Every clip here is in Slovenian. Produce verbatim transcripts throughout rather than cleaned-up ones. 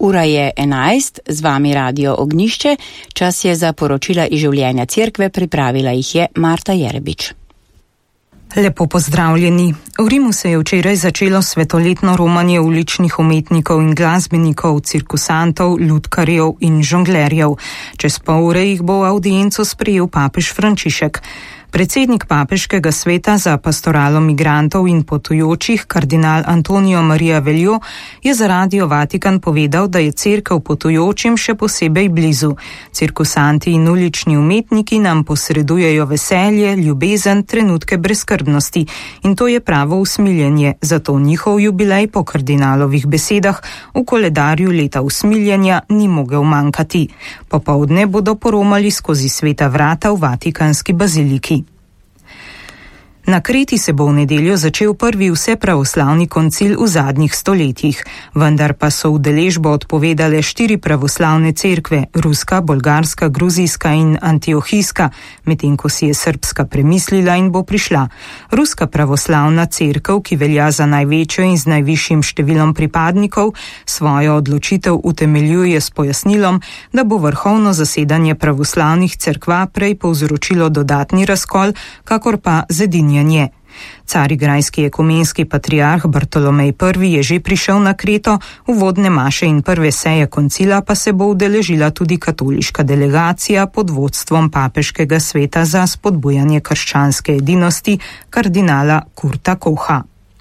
Ura je enajst, z vami Radio Ognjišče, čas je za poročila iz življenja cerkve, pripravila jih je Marta Jerebič. Lepo pozdravljeni. V Rimu se je včeraj začelo svetoletno romanje uličnih umetnikov in glasbenikov, cirkusantov, lutkarjev in žonglerjev. Čez pol ure jih bo v audienco sprejel papež Frančišek. Predsednik papeškega sveta za pastoralo migrantov in potujočih, kardinal Antonio Maria Veljo, je za Radio Vatikan povedal, da je cerkev potujočim še posebej blizu. Cirkusanti in ulični umetniki nam posredujejo veselje, ljubezen, trenutke brezskrbnosti in to je pravo usmiljenje, zato njihov jubilej po kardinalovih besedah v koledarju leta usmiljenja ni mogel manjkati. Popoldne bodo poromali skozi sveta vrata v Vatikanski baziliki. Na Kreti se bo v nedeljo začel prvi vsepravoslavni koncil v zadnjih stoletjih, vendar pa so udeležbo odpovedale štiri pravoslavne cerkve, ruska, bolgarska, gruzijska in antiohijska, medtem ko si je srbska premislila in bo prišla. Ruska pravoslavna cerkev, ki velja za največjo in z najvišjim številom pripadnikov, svojo odločitev utemeljuje s pojasnilom, da bo vrhovno zasedanje pravoslavnih cerkva prej povzročilo dodatni razkol, kakor pa zedinjenje. Carigrajski ekumenski patriarh Bartolomej Prvi je že prišel na Kreto, uvodne maše in prve seje koncila pa se bo udeležila tudi katoliška delegacija pod vodstvom papeškega sveta za spodbujanje krščanske edinosti kardinala Kurta Kocha.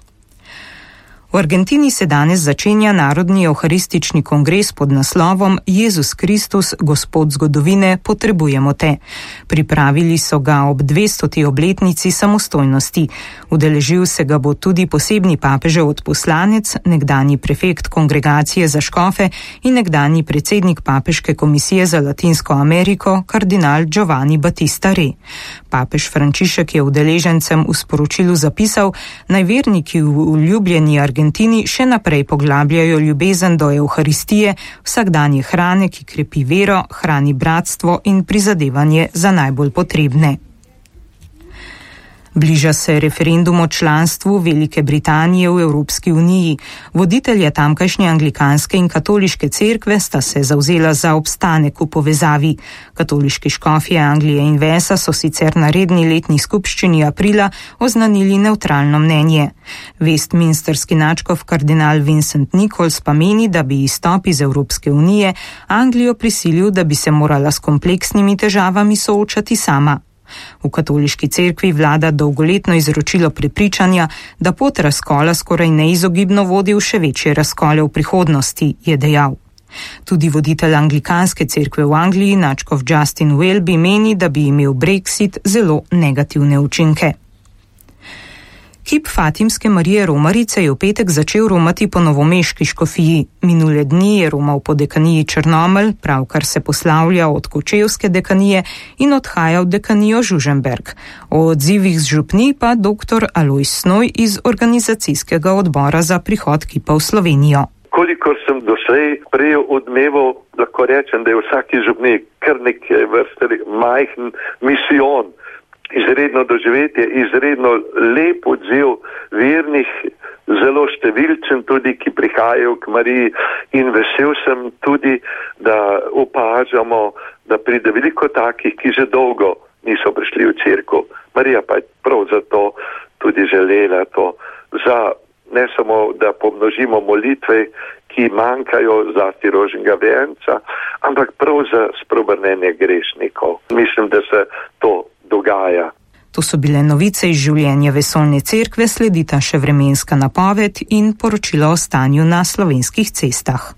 V Argentini se danes začenja Narodni evharistični kongres pod naslovom Jezus Kristus, Gospod zgodovine, potrebujemo te. Pripravili so ga ob dvestoti obletnici samostojnosti. Udeležil se ga bo tudi posebni papežev odposlanec, nekdanji prefekt kongregacije za škofe in nekdanji predsednik papeške komisije za Latinsko Ameriko, kardinal Giovanni Battista Re. Papež Frančišek je udeležencem v sporočilu zapisal, naj verniki v ljubljeni Argentini še naprej poglabljajo ljubezen do Evharistije, vsakdanje hrane, ki krepi vero, hrani bratstvo in prizadevanje za najbolj potrebne. Bliža se referendum o članstvu Velike Britanije v Evropski uniji. Voditelja tamkajšnje anglikanske in katoliške cerkve sta se zavzela za obstanek v povezavi. Katoliški škofje Anglije in Walesa so sicer na redni letni skupščini aprila oznanili nevtralno mnenje. Westminsterski nadškof kardinal Vincent Nichols pa meni, da bi izstop iz Evropske unije Anglijo prisilil, da bi se morala s kompleksnimi težavami soočati sama. V katoliški cerkvi vlada dolgoletno izročilo prepričanja, da pot razkola skoraj neizogibno vodi v še večje razkole v prihodnosti, je dejal. Tudi voditelj anglikanske cerkve v Angliji, nadškof Justin Welby, meni, da bi imel Brexit zelo negativne učinke. Kip Fatimske Marije Romarice je v petek začel romati po novomeški škofiji. Minule dni je romal po dekaniji Črnomelj, pravkar se poslavlja od kočevske dekanije in odhaja v dekanijo Žužemberk. O odzivih z župni pa doktor Alojz Snoj iz organizacijskega odbora za prihod Kipa v Slovenijo. Kolikor sem doslej prejel odmevov, lahko rečem, da je vsaki župni kar nekaj vrste majhen misijon. Izredno doživetje, izredno lep odziv vernih, zelo številčen tudi, ki prihajajo k Mariji in vesel sem tudi, da opažamo, da pride veliko takih, ki že dolgo niso prišli v cerkev. Marija pa je prav zato tudi želela to, za ne samo, da pomnožimo molitve, ki manjkajo zlasti rožnega venca, ampak prav za spreobrnenje grešnikov. Mislim, da se to dogaja. To so bile novice iz življenja vesoljne cerkve, sledita še vremenska napoved in poročilo o stanju na slovenskih cestah.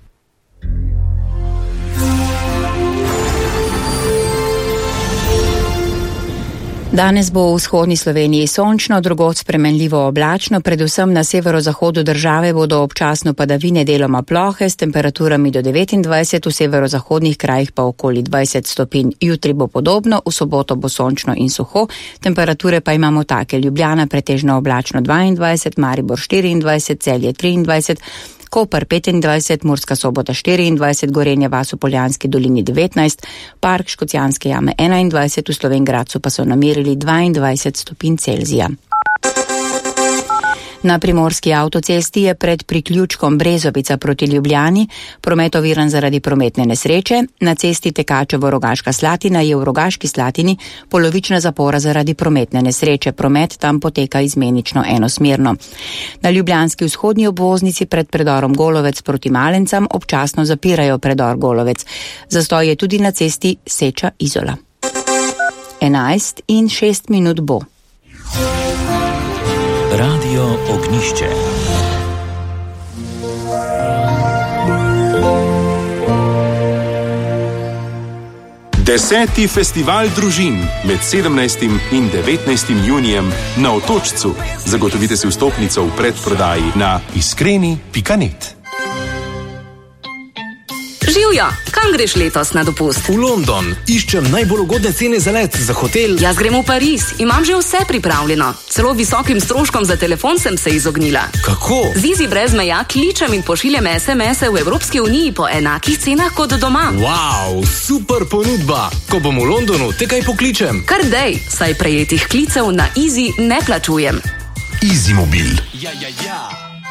Danes bo v vzhodni Sloveniji sončno, drugod spremenljivo oblačno, predvsem na severozahodu države bodo občasno padavine, deloma plohe s temperaturami do devetindvajset, v severozahodnih krajih pa okoli dvajset stopinj. Jutri bo podobno, v soboto bo sončno in suho, temperature pa imamo take: Ljubljana pretežno oblačno dvaindvajset, Maribor štiriindvajset, Celje triindvajset, Koper petindvajset, Murska Sobota štiriindvajset, Gorenja vas v Poljanski dolini devetnajst, Park Škocjanske jame enaindvajset, v Slovenj Gradcu pa so namerili dvaindvajset stopinj Celzija. Na primorski avtocesti je pred priključkom Brezovica proti Ljubljani promet oviran zaradi prometne nesreče, na cesti Tekačevo-Rogaška Slatina je v Rogaški Slatini polovična zapora zaradi prometne nesreče. Promet tam poteka izmenično enosmerno. Na ljubljanski vzhodni obvoznici pred predorom Golovec proti Malencam občasno zapirajo predor Golovec. Zastoj je tudi na cesti Seča-Izola. enajst in šest minut bo. Radio Ognjišče. Deseti festival družin med sedemnajstim in devetnajstim junijem na Otočcu. Zagotovite si vstopnico v predprodaji na iskreni pika net. Živjo, kam greš letos na dopust? V London. Iščem najbolj ugodne cene za let, za hotel. Jaz grem v Pariz. Imam že vse pripravljeno. Celo visokim stroškom za telefon sem se izognila. Kako? Z Easy brez meja kličem in pošiljem es em ese v Evropski uniji po enakih cenah kot doma. Wow, super ponudba. Ko bom v Londonu, te kaj pokličem? Kar dej, saj prejetih klicev na Easy ne plačujem. Easy mobil. Ja, ja, ja.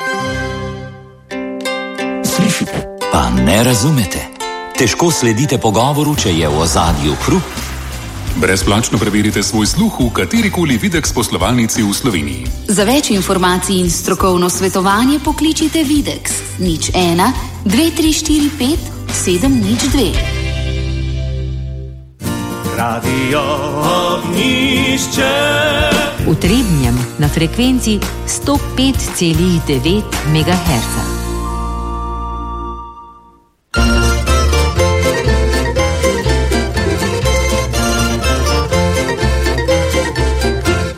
Slišite, pa ne razumete. Težko sledite pogovoru, če je v ozadju hrup. Brezplačno preverite svoj sluh v katerikoli Videx poslovalnici v Sloveniji. Za več informacij in strokovno svetovanje pokličite Videx nič ena dve tri štiri pet sedem nič dve. Radio Ognjišče. V Trebnjem na frekvenci sto pet celih devet megaherca.